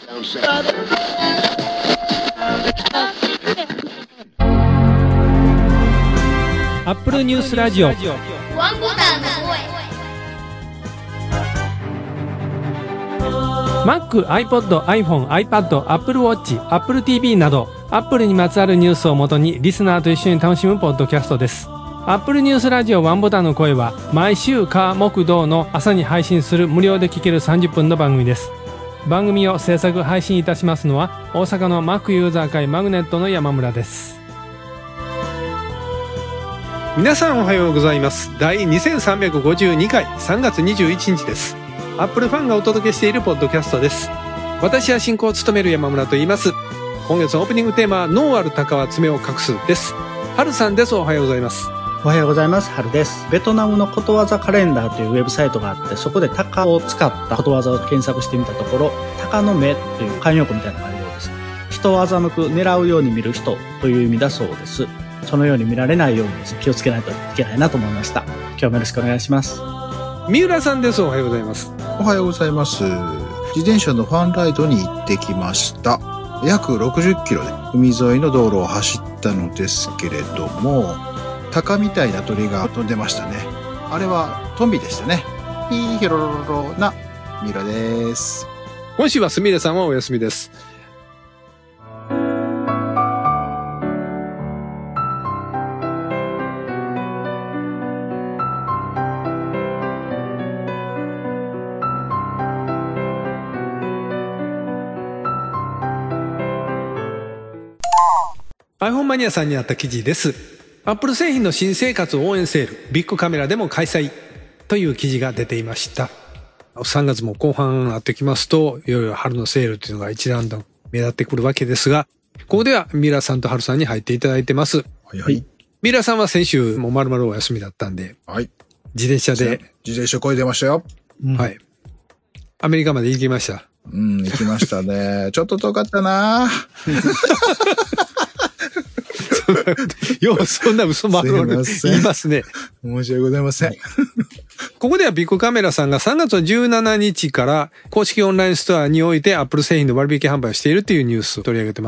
アップルニュースラジオワンボタンの声 Mac、iPod、iPhone、iPad、Apple Watch、Apple TV など Apple にまつわるニュースをもとにリスナーと一緒に楽しむポッドキャストです。アップルニュースラジオワンボタンの声は毎週火木土の朝に配信する無料で聴ける30分の番組です。番組を制作配信いたしますのは大阪の Mac ユーザー会マグネットの山村です。皆さんおはようございます。第2352回3月21日です。アップルファンがお届けしているポッドキャストです。私は進行を務める山村と言います。今月のオープニングテーマはノーアル鷹は爪を隠すです。春さんです。おはようございます。 おはようございます。春です。ベトナムのことわざカレンダーというウェブサイトがあって、そこで鷹を使ったことわざを検索してみたところ、鷹の目という慣用句みたいなのがあるようです。人を欺く、狙うように見る人という意味だそうです。そのように見られないように気をつけないといけないなと思いました。今日もよろしくお願いします。 三浦さんです。おはようございます。 おはようございます。自転車のファンライドに行ってきました。約60キロで海沿いの道路を走ったのですけれども、鷹みたいな鳥が飛んでましたね。あれはトンビでしたね。ピーヒロロロロなミラです。 今週はすみれさんはお休みです。iPhone マニアさんにあった記事です。Apple 製品の新生活応援セール、ビッグカメラでも開催という記事が出ていました。3月も後半になってきますと、いよいよ春のセールというのが一段と目立ってくるわけですが、ここではミラさんと春さんに入っていただいてます。 はいはい。 ミラさんは先週も丸々お休みだったんで、 はい。 自転車こいでましたよ。 はい。アメリカまで行きました。 行きましたね。ちょっと遠かったなよう、そんな嘘まろる言いますね。 申し訳ございません。 ここではビッグカメラさんが3月の17日から公式オンラインストアにおいて Apple 製品の割引販売をしているというニュースを取り上げてます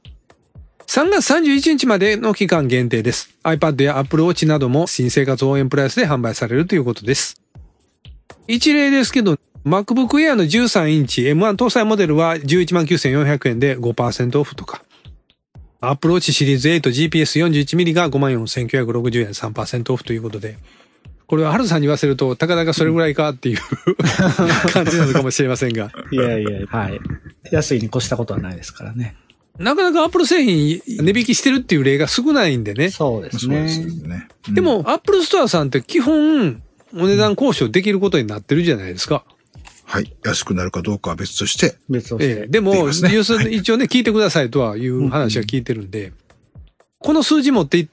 。3月31日までの期間限定です。iPad や Apple Watch なども新生活応援プライスで販売されるということです。一例ですけど、MacBook Air の13インチ M1 搭載モデルは 119,400 円で 5% オフとか。Apple Watch シリーズ8 GPS41mm が 54,960 円 3% オフということで、これは春さんに言わせると、たかだかそれぐらいかっていう感じなのかもしれませんが。 いやいや、はい。安いに越したことはないですからね。 なかなか Apple 製品値引きしてるっていう例が少ないんでね。 そうですね。 そうですね。 でも Apple Store さんって基本お値段交渉できることになってるじゃないですか。 はい。安くなるかどうかは別として。 でも、要するに一応ね、聞いてくださいとはいう話は聞いてるんで、この数字持っていって、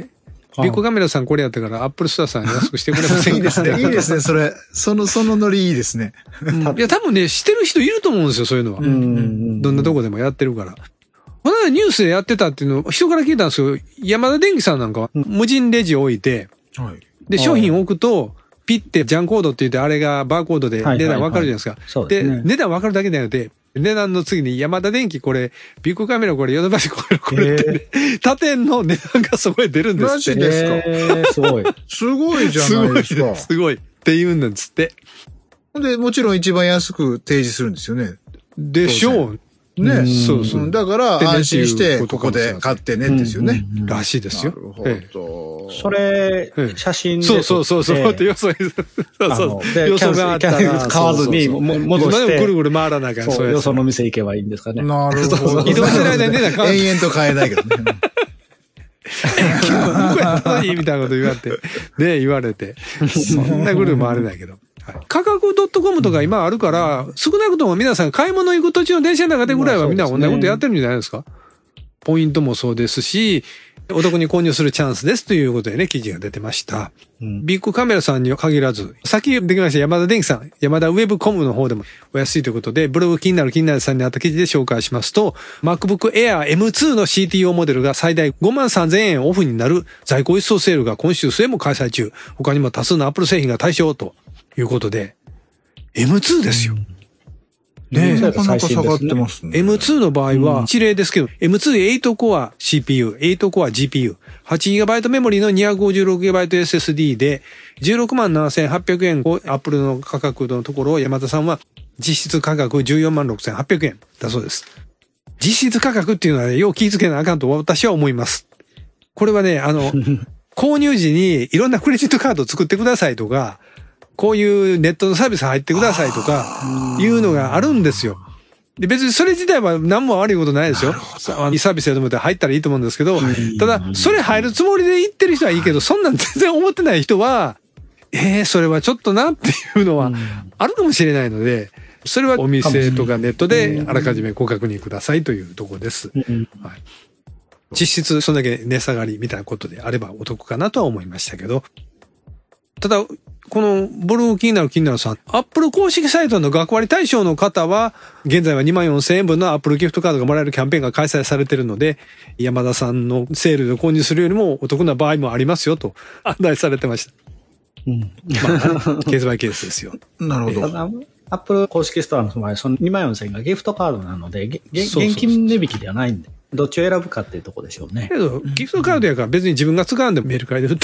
ビッグカメラさんこれやったからアップルストアさん安くしてくれませんか？ いいですね。いいですね。それ、そのノリいいですね。 いや、多分ね、してる人いると思うんですよ、そういうのは。どんなとこでもやってるから。この間ニュースでやってたっていうのを人から聞いたんですけど、山田電機さんなんかは無人レジを置いて、で、商品を置くと、ピッてジャンコードって言ってあれがバーコードで値段わかるじゃないですか。で、値段わかるだけじゃなくて、値段の次に山田電機これ、ビッグカメラこれ、ヨドバシこれって、他店の値段がそこへ出るんですって。 マジですか？ すごい。 すごいじゃないですか。 すごい。って言うんですって。 で、もちろん一番安く提示するんですよね。 でしょう。 ね。 そうそう。 だから安心してここで買ってねですよね。 らしいですよ。 なるほど。 それ、写真で。 そう。って予想があったら買わずに戻して。 今でもぐるぐる回らないから、 そうよその店行けばいいんですかね。 なるほど。 移動しないでね、 延々と買えないけどね。 向こうやったらいいみたいなこと言われて。で、言われて。そんなぐるぐる回れないけど。価格 .com とか今あるから、少なくとも皆さん買い物行く途中の電車の中でぐらいはみんな同じことやってるんじゃないですか。ポイントもそうですし、お得に購入するチャンスですということでね、記事が出てました。ビッグカメラさんには限らず、先できました山田電機さん、山田ウェブコムの方でもお安いということで、ブログ気になるさんにあった記事で紹介しますと、MacBook Air M2 の CTO モデルが最大53,000円オフになる在庫一掃セールが今週末も開催中。他にも多数の Apple 製品が対象ということで、M2 ですよ。 ねなかなか下がってますね。 M2 の場合は一例ですけど、M2 8コア CPU、8コア GPU、8GB メモリの 256GB SSD で、167,800円を Apple の価格のところを山田さんは実質価格146,800円だそうです。実質価格っていうのはね、よう気ぃつけなあかんと私は思います。これはね、購入時にいろんなクレジットカードを作ってくださいとか、こういうネットのサービス入ってくださいとか、いうのがあるんですよ。で、別にそれ自体は何も悪いことないですよ。いいサービスやと思って入ったらいいと思うんですけど、ただ、それ入るつもりで行ってる人はいいけど、そんなん全然思ってない人は、それはちょっとなっていうのはあるかもしれないので、それはお店とかネットであらかじめご確認くださいというところです。はい、実質そんだけ値下がりみたいなことであればお得かなとは思いましたけど、ただ、このブルー気になるさん、アップル公式サイトの学割対象の方は、現在は24,000円分のアップルギフトカードがもらえるキャンペーンが開催されているので、山田さんのセールで購入するよりもお得な場合もありますよと案内されてました。まあ、ケースバイケースですよ。 なるほど。 アップル公式ストアの場合、その24,000円がギフトカードなので、現金値引きではないんで。どっちを選ぶかっていうところでしょうね。 けど、ギフトカードやから別に自分が使わんでもメルカリで売って。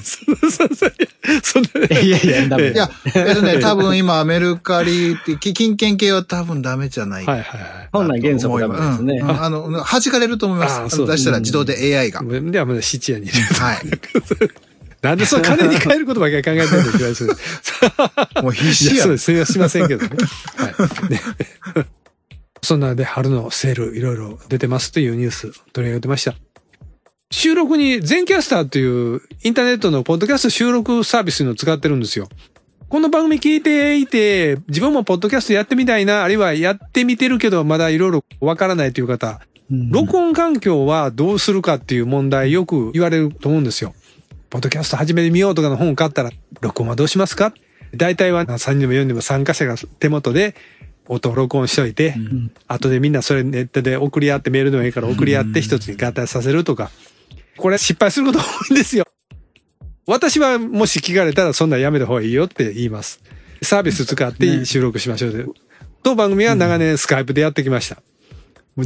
いや、ダメ。 いや、多分今メルカリって、金券系は多分ダメじゃない。 はい。本来原則ダメですね。 弾かれると思います。出したら自動で AI が。 ではまだ質屋に。 はい。 なんでその金に変えることばかり考えてるんですか。 もう必死や。 そうです。すみませんけどね。はい。そんなで春のセールいろいろ出てますというニュース取り上げてました。収録に全キャスターというインターネットのポッドキャスト収録サービスの使ってるんですよ。この番組聞いていて自分もポッドキャストやってみたいな、あるいはやってみてるけどまだいろいろわからないという方、録音環境はどうするかっていう問題よく言われると思うんですよ。ポッドキャスト始めてみようとかの本を買ったら録音はどうしますか？大体は3人でも4人でも参加者が手元で音を録音しといて、後でみんなそれネットで送り合ってメールでもいいから送り合って一つに合体させるとか、これ失敗すること多いんですよ。私はもし聞かれたらそんなやめた方がいいよって言います。サービス使って収録しましょうで。当番組は長年スカイプでやってきました。もう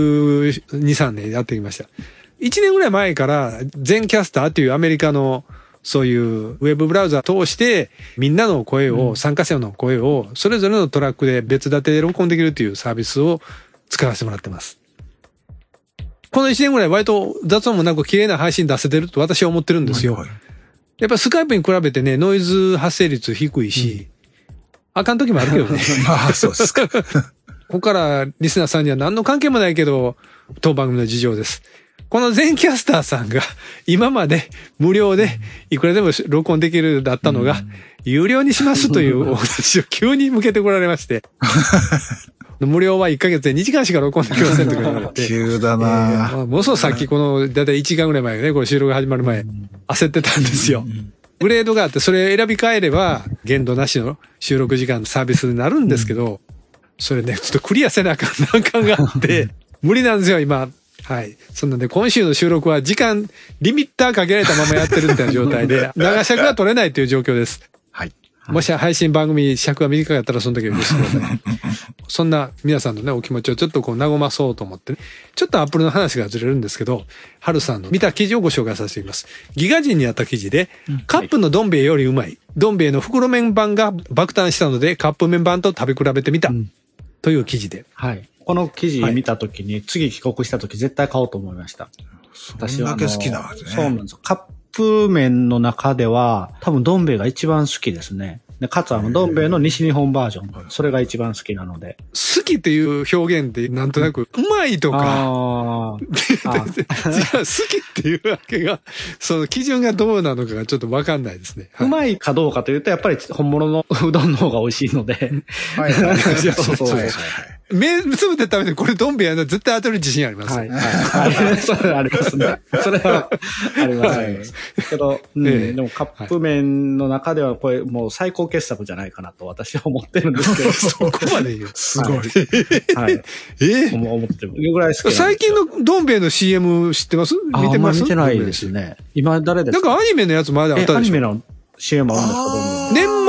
12、3年やってきました。1年ぐらい前から全キャスターっていうアメリカのそういうウェブブラウザ通してみんなの声を、参加者の声をそれぞれのトラックで別立てで録音できるというサービスを使わせてもらってます。この1年ぐらい割と雑音もなく綺麗な配信出せてると私は思ってるんですよ。やっぱスカイプに比べてね、ノイズ発生率低いし、あかん時もあるけどね。 そうですか。 ここからリスナーさんには何の関係もないけど、当番組の事情です。この全キャスターさんが今まで無料でいくらでも録音できるだったのが有料にしますというお話を急に向けてこられまして。無料は1ヶ月で2時間しか録音できませんとか言われて。 急だなもうそうさっきこのだいたい1時間ぐらい前ね、これ収録始まる前焦ってたんですよ。グレードがあってそれ選び替えれば限度なしの収録時間のサービスになるんですけど、それね、ちょっとクリアせなあかん難関があって、無理なんですよ今。はい。そんなんで今週の収録は時間リミッターかけられたままやってるみたいな状態で、長尺が取れないという状況です。 はい。 もし配信番組尺が短かったらその時は許してください。そんな皆さんのね、お気持ちをちょっとこう和まそうと思ってね。ちょっとアップルの話がずれるんですけど、ハルさんの見た記事をご紹介させています。ギガ人にあった記事で、カップのどん兵衛よりうまい。どん兵衛の袋麺版が爆誕したので、カップ麺版と食べ比べてみた。という記事で。 はい。この記事見たときに、次帰国したとき絶対買おうと思いました。 私は。そんだけ好きなわけね。 そうなんですよ。カップ麺の中では、多分どん兵衛が一番好きですね。でかつどん兵衛の西日本バージョン。それが一番好きなので。 好きっていう表現ってなんとなく、うまいとか。好きっていうわけが、その基準がどうなのかがちょっとわかんないですね。 うまいかどうかというと、やっぱり本物のうどんの方が美味しいので。 はい。 そう。 目つぶって食べてこれどん兵衛やな絶対当たる自信あります。 はい。それありますね。それはあります。けど、でもカップ麺の中ではこれもう最高傑作じゃないかなと私は思ってるんですけど。 そこまで言う。 すごい。 はい。思ってる。ぐらい好き。 最近のどん兵衛の CM 知ってます？見てます？ 見てないですね。今誰ですか？ なんかアニメのやつまであったでしょ？ アニメの CM あるんですか？ 年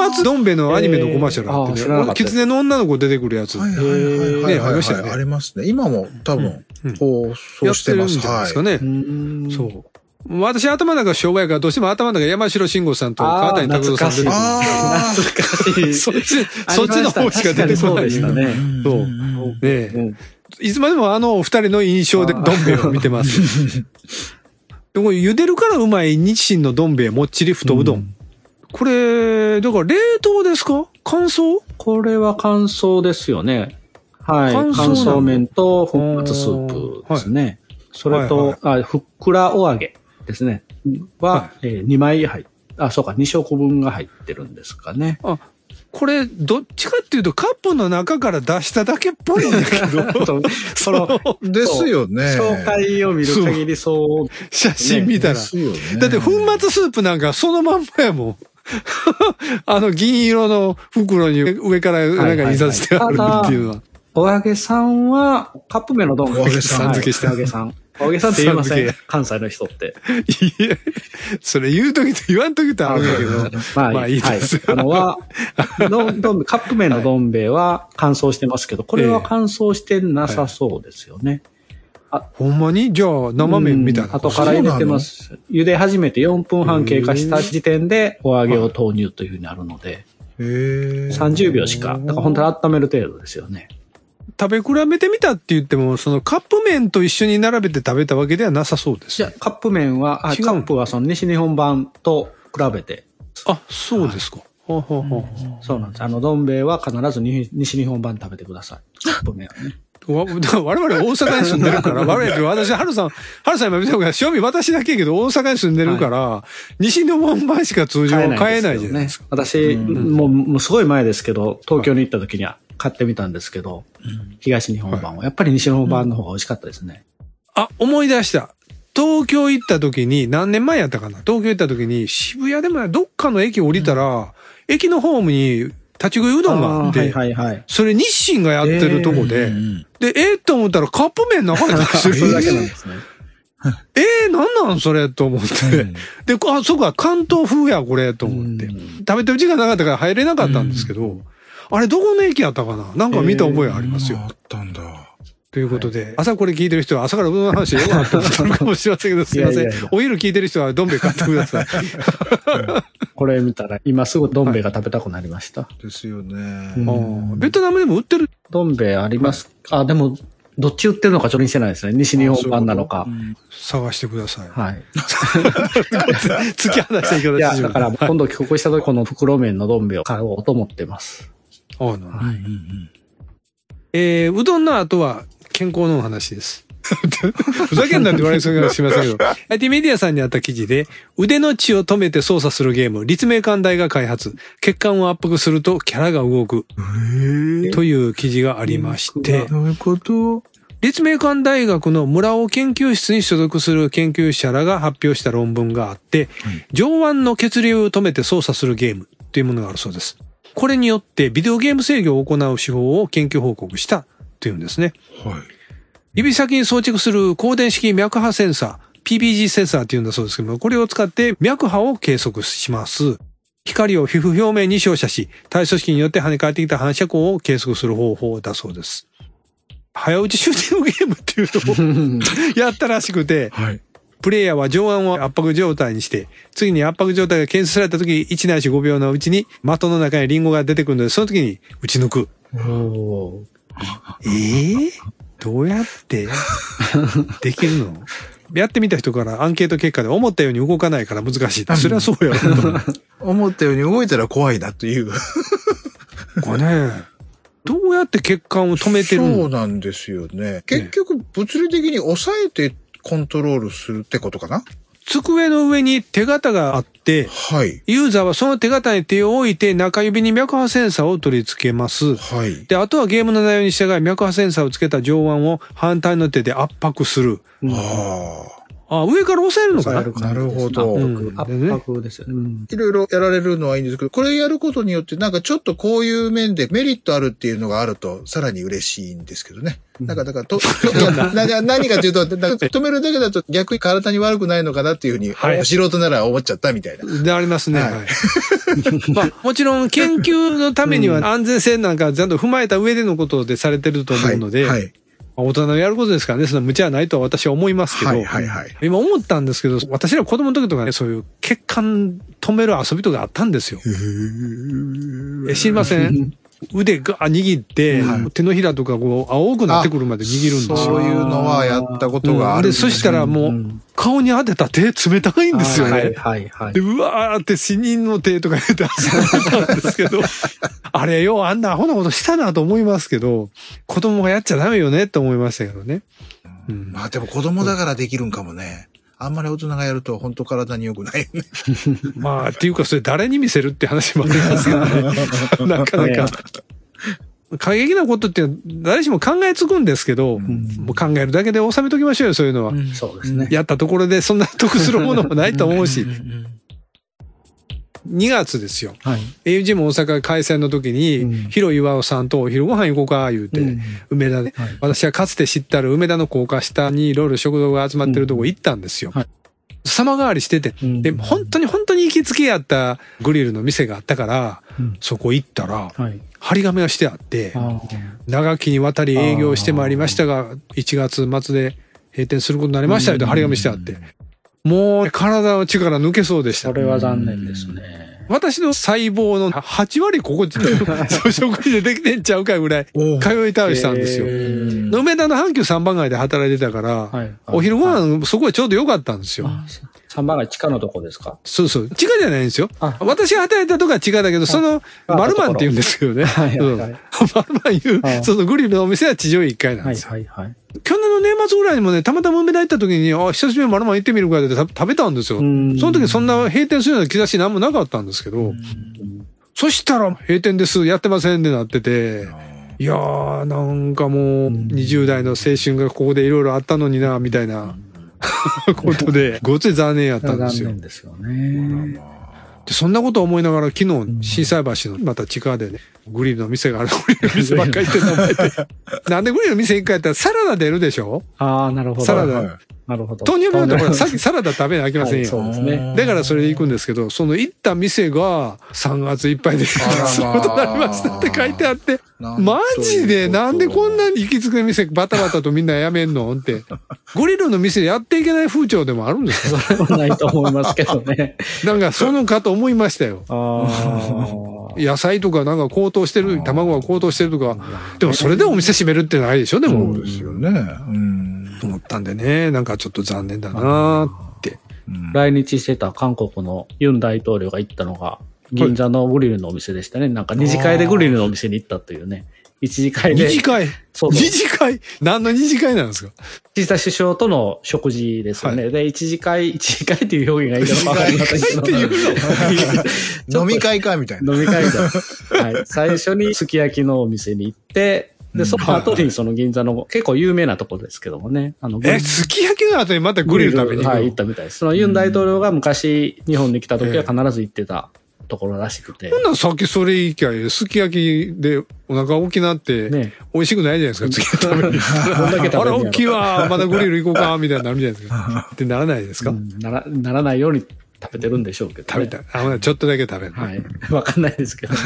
松どん兵衛のアニメのコマーシャルあってね、 知らなかった狐の女の子出てくるやつ。 はいはいはいはい。 ね、ありましたよね。 ありますね。今も多分、放送してます。 やってるんじゃないですかね。そう。私頭の中昭和やからどうしても頭の中山城慎吾さんと川谷拓郎さん出てくる。 懐かしい。 そっちの方しか出てこない。 そうでしたね。 そう。ねいつまでもお二人の印象でどん兵衛を見てます。でも茹でるからうまい日清のどん兵衛もっちり太うどん。これ、だから冷凍ですか？乾燥？ これは乾燥ですよね。はい。乾燥麺と粉末スープですね。それと、ふっくらお揚げですね。2枚そうか、2食分が入ってるんですかね。 これ、どっちかっていうとカップの中から出しただけっぽいんだけど。 ですよね。 紹介を見る限りそう。 写真見たら。だって粉末スープなんかそのまんまやもん。銀色の袋に上からなんか印刷してあるっていうのは。 お揚げさんは、カップ麺のどん兵衛。 お揚げさん付けして。 お揚げさん。お揚げさんって言いません？関西の人って。 いや、それ言うときと言わんときとあるんだけど。まあいいです。 カップ麺のどん兵衛は乾燥してますけど、これは乾燥してなさそうですよね。 ほんまに？じゃあ生麺みたいな。 後から入れてます。茹で始めて4分半経過した時点でお揚げを投入というふうになるので。30秒しか。だから本当に温める程度ですよね。 食べ比べてみたって言っても、そのカップ麺と一緒に並べて食べたわけではなさそうです。 じゃあカップ麺は、カップはその西日本版と比べて。 そうですか。 そうなんです。どん兵衛は必ず西日本版食べてください。カップ麺はね。 我々大阪に住んでるから、私、春さん今見た方が、正味私だけやけど大阪に住んでるから、西日本版しか通常買えないじゃないですか。 私、もうすごい前ですけど、東京に行った時には買ってみたんですけど、東日本版は。やっぱり西日本版の方が美味しかったですね。 思い出した。東京行った時に、何年前やったかな？東京行った時に、渋谷でもどっかの駅降りたら、駅のホームに立ち食いうどんがあって、それ日清がやってるとこで、で、と思ったらカップ麺なかったんですよ。 それだけなんですね。 なんそれと思って。で、そうか、関東風や、これ、と思って。食べてる時間なかったから入れなかったんですけど、あれ、どこの駅やったかな？なんか見た覚えありますよ。 あったんだ。 ということで、朝これ聞いてる人は朝からうどんの話よくなって思ったのかもしれませんけど、すいません。お昼聞いてる人はどん兵衛買ってください。 これ見たら、今すぐどん兵衛が食べたくなりました。 ですよね。 ベトナムでも売ってる？ どん兵衛あります。でも、どっち売ってるのかちょっと見せないですね。西日本版なのか。 探してください。 はい。 突き放していかない。 だから今度帰国した時この袋麺のどん兵衛を買おうと思ってます。 うどんの後は健康の話です。ふざけんなって言われそうかしませんけど。IT メディアさんにあった記事で、腕の血を止めて操作するゲーム、立命館大が開発。血管を圧迫するとキャラが動く。という記事がありまして。 どういうこと？ 立命館大学の村尾研究室に所属する研究者らが発表した論文があって、上腕の血流を止めて操作するゲームというものがあるそうです。これによってビデオゲーム制御を行う手法を研究報告したというんですね。指先に装着する光電式脈波センサー、PPG センサーっていうんだそうですけども、これを使って脈波を計測します。光を皮膚表面に照射し、体組織によって跳ね返ってきた反射光を計測する方法だそうです。早打ちシューティングゲームっていうのをやったらしくて、プレイヤーは上腕を圧迫状態にして、次に圧迫状態が検出された時、1ないし5秒のうちに的の中にリンゴが出てくるので、その時に打ち抜く。どうやってできるの？やってみた人からアンケート結果で思ったように動かないから難しい。それはそうやろ。 思ったように動いたら怖いなという。 これね、どうやって血管を止めてるの？ そうなんですよね。結局物理的に抑えてコントロールするってことかな？ 机の上に手形があって、ユーザーはその手形に手を置いて中指に脈波センサーを取り付けます。で、あとはゲームの内容に従い脈波センサーをつけた上腕を反対の手で圧迫する。 あ、上から押さえるのかな。 なるほど。 圧迫ですよね。 いろいろやられるのはいいんですけど、これやることによってなんかちょっとこういう面でメリットあるっていうのがあるとさらに嬉しいんですけどね。だから何かというと、止めるだけだと逆に体に悪くないのかなっていうふうに、はい、素人なら思っちゃったみたいな。 でありますね。はい。まあ、もちろん研究のためには安全性なんかちゃんと踏まえた上でのことでされてると思うので、はいはい、大人のやることですからね、その無茶はないとは私は思いますけど、はいはいはい、今思ったんですけど、私ら子供の時とかね、そういう血管止める遊びとかあったんですよ。知りません？腕が握って、手のひらとかこう青くなってくるまで握るんですよ。 そういうのはやったことがあるんですよ。 で、そしたらもう、顔に当てた手冷たいんですよね。 はいはいはい。 で、うわーって死人の手とか言って遊んでたんですけど、あれよ、あんなアホなことしたなと思いますけど、子供がやっちゃダメよねって思いましたけどね。 まあでも子供だからできるんかもね。あんまり大人がやると本当体に良くないよね。 まあ、っていうかそれ誰に見せるって話もありますけどね。なかなか。過激なことって誰しも考えつくんですけど、もう考えるだけで収めときましょうよ、そういうのは。 そうですね。 やったところでそんな得するものもないと思うし。2月ですよ。はい、AUG も大阪開催の時に、広岩尾さんとお昼ご飯行こうか、言うて、梅田で、はい、私はかつて知ったる梅田の高架下にいろいろ食堂が集まってるとこ行ったんですよ。はい、様変わりしてて、で、本当に行きつけやったグリルの店があったから、そこ行ったら、張り紙がしてあって、長きにわたり営業してまいりましたが、1月末で閉店することになりましたよと張り紙してあって、もう体の力抜けそうでした。 それは残念ですね。 私の細胞の8割ここ食事でできてんちゃうかぐらい通い倒したんですよ。梅田の阪急3番街で働いてたから、お昼ご飯そこはちょうど良かったんですよ。 3番街地下のとこですか？ そうそう。地下じゃないんですよ。私が働いたとこは地下だけど、その、マルマンって言うんですけどね。マルマン言う、そのグリルのお店は地上1階なんですよ。去年の年末ぐらいにもね、たまたま梅田行った時に、久しぶりにマルマン行ってみるかで食べたんですよ。その時そんな閉店するような兆しなんもなかったんですけど、そしたら閉店です、やってませんってなってて、いやー、なんかもう、20代の青春がここでいろいろあったのにな、みたいな。ことで、ごつい残念やったんですよ。 残念ですよね。 で、そんなことを思いながら、昨日、心斎橋のまた地下でね、グリルの店がある、グリルの店ばっかり行ってるの覚えて。なんでグリルの店一回やったらサラダ出るでしょ？ ああ、なるほど。 サラダ。 なるほど。 糖尿病だとほら、さっきサラダ食べなきゃいけませんよ。 そうですね。 だからそれで行くんですけど、その行った店が3月いっぱいで、そういうことになりましたって書いてあって、マジでなんでこんなに行きつけの店バタバタとみんなやめんのって。グリルの店やっていけない風潮でもあるんですか？ それはないと思いますけどね。 なんかそのかと思いましたよ。野菜とかなんか高騰してる、卵が高騰してるとか。でもそれでお店閉めるってないでしょ、でも。 そうですよね。 と思ったんでね、なんかちょっと残念だなって。 来日してた韓国のユン大統領が行ったのが、銀座のグリルのお店でしたね。なんか二次会でグリルのお店に行ったというね。一次会で。 二次会？ そう二次会？何の二次会なんですか？ 岸田首相との食事ですよね。はい、で、一次会っていう表現がいいかわかりませんけど。飲み会かみたいな。 飲み会だ。はい。最初にすき焼きのお店に行って、で、その後にその銀座の結構有名なところですけどもね。 すき焼きの後にまたグリル食べに行くの？ はい、行ったみたいです。そのユン大統領が昔日本に来た時は必ず行ってたところらしくて。 ほんならさっきそれいいきゃい、すき焼きでお腹大きなって、美味しくないじゃないですか、次食べる。あれ大きいわ、まだグリル行こうか、みたいになるじゃないですか。ってならないですか？ ならないように食べてるんでしょうけど、 ね。食べた。ちょっとだけ食べる。 はい。わかんないですけど。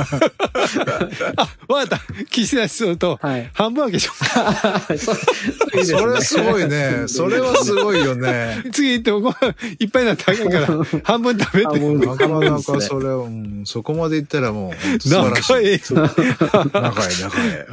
わかった。岸田首相と、半分分けしよう。 それすごいね。それはすごいよね。 次行ってもいっぱいになったらあかんから、半分食べて。 なかなかそれを、そこまで行ったらもう、素晴らしい。仲いい。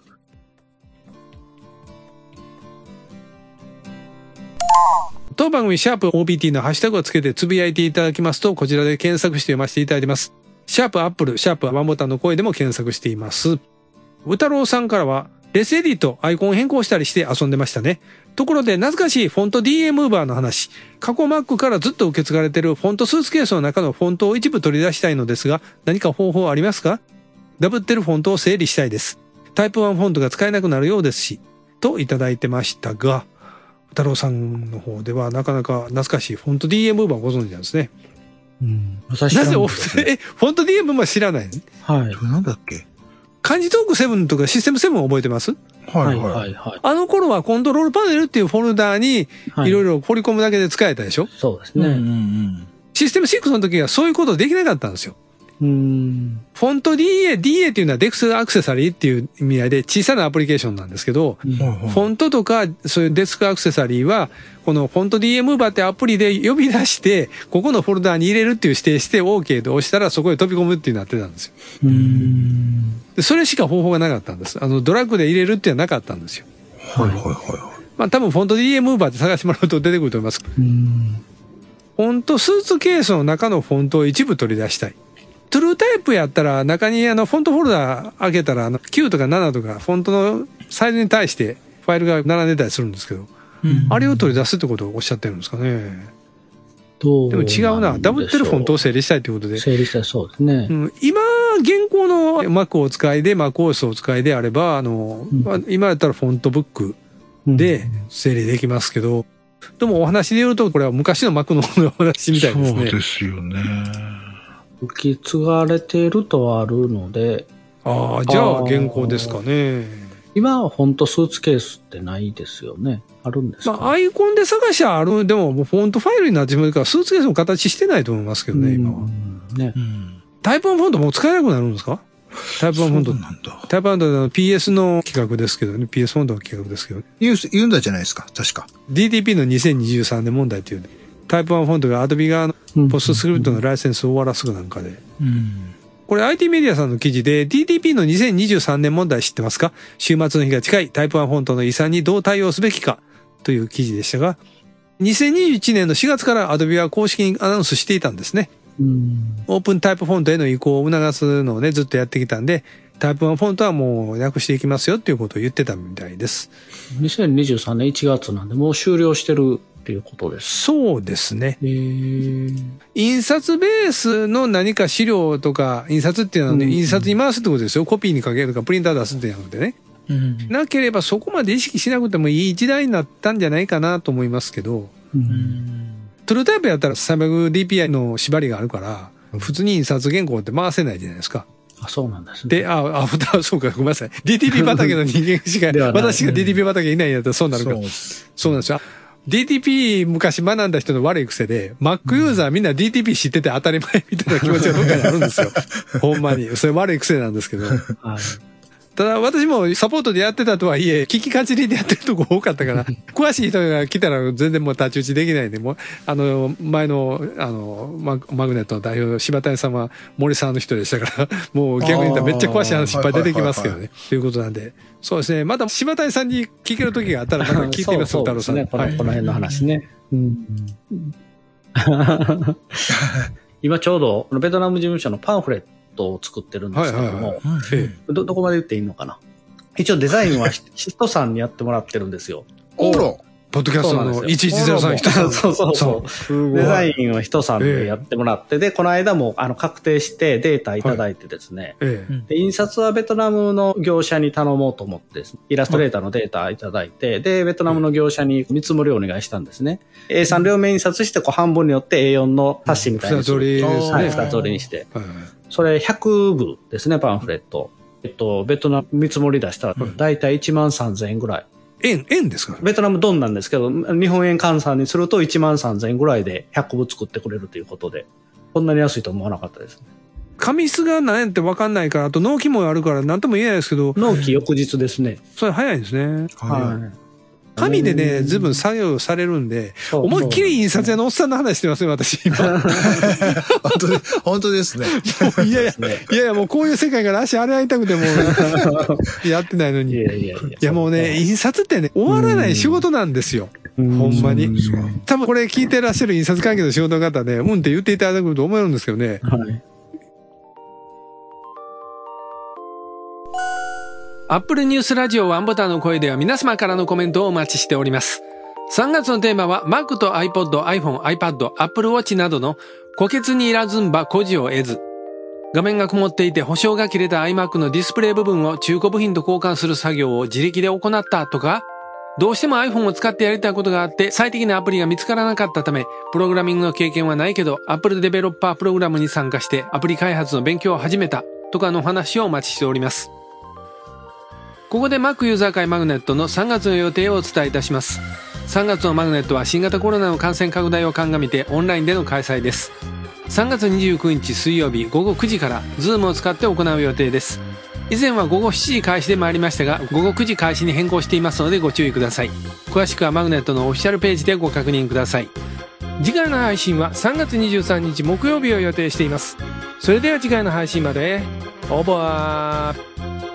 当番組シャープ OBT のハッシュタグをつけてつぶやいていただきますと、こちらで検索して読ませていただいてます。シャープアップル、シャープワンボタンの声でも検索しています。うたろうさんからは、レスエディット、アイコン変更したりして遊んでましたね。ところで懐かしいフォント DA ムーバーの話。過去 Mac からずっと受け継がれているフォントスーツケースの中のフォントを一部取り出したいのですが、何か方法ありますか？ダブってるフォントを整理したいです。タイプ1フォントが使えなくなるようですし、といただいてましたが、 太郎さんの方ではなかなか懐かしいフォント DA ムーバーをご存知なんですね。 私なぜフォント DA ムーバー知らないの？ はい。 なんだっけ？ 漢字トーク7とかシステム7覚えてます？ はいはい。 あの頃はコントロールパネルっていうフォルダーにいろいろ掘り込むだけで使えたでしょ？ そうですね。 システム6の時はそういうことできなかったんですよ。フォント DA っていうのはデスクアクセサリーっていう意味合いで小さなアプリケーションなんですけど、フォントとかそういうデスクアクセサリーは、このフォント DA ムーバーってアプリで呼び出して、ここのフォルダーに入れるっていう指定して OK で押したらそこへ飛び込むっていうなってたんですよ。でそれしか方法がなかったんです。ドラッグで入れるっていうのはなかったんですよ。まあ多分フォント DA ムーバーって探してもらうと出てくると思います。フォントスーツケースの中のフォントを一部取り出したい。トゥルータイプやったら中にフォントフォルダ開けたら9とか7とかフォントのサイズに対してファイルが並んでたりするんですけど、あれを取り出すってことをおっしゃってるんですかね。でも違うな。ダブってるフォントを整理したいということで。 整理したい、そうですね。 今、現行の Mac を使いで、MacOS を使いであれば、今やったらフォントブックで整理できますけど、でもお話で言うとこれは昔の Mac のお話みたいですね。 そうですよね。 受け継がれているとはあるので。 ああ、じゃあ現行ですかね。 今はフォントスーツケースってないですよね。あるんですか？ まあ、アイコンで探しはある。でも、フォントファイルになってしまうから、スーツケースの形してないと思いますけどね、今は。 ね。 タイプ1フォントもう使えなくなるんですか？タイプ1フォント。タイプ1フォントは PS の企画ですけどね。PS フォントの企画ですけど。 言うんだじゃないですか、確か。 DTP の2023年問題っていう、タイプ1フォントが Adobe 側のポストスクリプトのライセンスを終わらすかなんかで。これ IT メディアさんの記事で DTP の2023年問題知ってますか？週末の日が近いタイプ1フォントの遺産にどう対応すべきかという記事でしたが、2021年の4月から Adobe は公式にアナウンスしていたんですね。オープンタイプフォントへの移行を促すのをね、ずっとやってきたんで、タイプ1フォントはもうなくしていきますよっていうことを言ってたみたいです。 2023年1月なんでもう終了してるっていうことです。 そうですね。印刷ベースの何か資料とか、印刷っていうのは、印刷に回すってことですよ。コピーにかけるとか、プリンター出すっていうのでね。なければそこまで意識しなくてもいい時代になったんじゃないかなと思いますけど、トゥルータイプやったら 300dpi の縛りがあるから、普通に印刷原稿って回せないじゃないですか。 あ、そうなんですね。 で、そうか、ごめんなさい。DTP 畑の人間しか、私が DTP 畑いないんやったらそうなるから。そうなんですよ。DTP 昔学んだ人の悪い癖で、Mac ユーザーみんな DTP 知ってて当たり前みたいな気持ちがどっかにあるんですよ。ほんまに。それ悪い癖なんですけど。ただ私もサポートでやってたとはいえ、聞きかじりでやってるとこ多かったから、詳しい人が来たら全然もう太刀打ちできないんで、もう、前の、マグネットの代表、柴谷さんは森さんの人でしたから、もう逆に言ったらめっちゃ詳しい話いっぱい出てきますけどね。ということなんで、そうですね。また柴谷さんに聞ける時があったら、また聞いてみます、太郎さん。 この辺の話ね。今ちょうど、ベトナム事務所のパンフレットを作ってるんですけども、どこまで言っていいのかな。一応デザインは人さんにやってもらってるんですよ。 ポッドキャストの1103人さん。 そう。デザインは人さんでやってもらって、で、この間も確定してデータいただいてですね、で印刷はベトナムの業者に頼もうと思ってですね、イラストレーターのデータいただいて、で、ベトナムの業者に見積もりをお願いしたんですね。A3 両面印刷して半分によって A4 の冊子みたいにして、二つ折りにして。それ100部ですね、パンフレット。ベトナム見積もり出したら、だいたい13,000円ぐらい。 円ですか？ ベトナムドンなんですけど、日本円換算にすると13,000円ぐらいで100部作ってくれるということで、こんなに安いと思わなかったですね。 紙質が何やって分かんないから、あと納期もあるから何とも言えないですけど。 納期翌日ですね。 それ早いですね。紙でね、ずいぶん作業されるんで、思いっきり印刷屋のおっさんの話してますよ、私今。 本当ですね。 いや、もうこういう世界から足洗いたくても、やってないのに。いや、もうね、印刷ってね、終わらない仕事なんですよ。ほんまに。多分これ聞いてらっしゃる印刷関係の仕事の方ね、って言っていただくと思えるんですけどね。アップルニュースラジオワンボタンの声では皆様からのコメントをお待ちしております。3月のテーマは Mac と iPod、iPhone、iPad、Apple Watch などの虎穴にいらずんば孤児を得ず。画面が曇っていて保証が切れた iMac のディスプレイ部分を中古部品と交換する作業を自力で行ったとか、 どうしても iPhone を使ってやりたいことがあって最適なアプリが見つからなかったため、プログラミングの経験はないけど Apple デベロッパープログラムに参加してアプリ開発の勉強を始めたとかの話をお待ちしております。ここで Mac ユーザー会マグネットの3月の予定をお伝えいたします。3月のマグネットは新型コロナの感染拡大を鑑みてオンラインでの開催です。3月29日水曜日午後9時から Zoom を使って行う予定です。以前は午後7時開始でもありましたが、午後9時開始に変更していますのでご注意ください。詳しくはマグネットのオフィシャルページでご確認ください。次回の配信は3月23日木曜日を予定しています。それでは次回の配信まで。オーバー。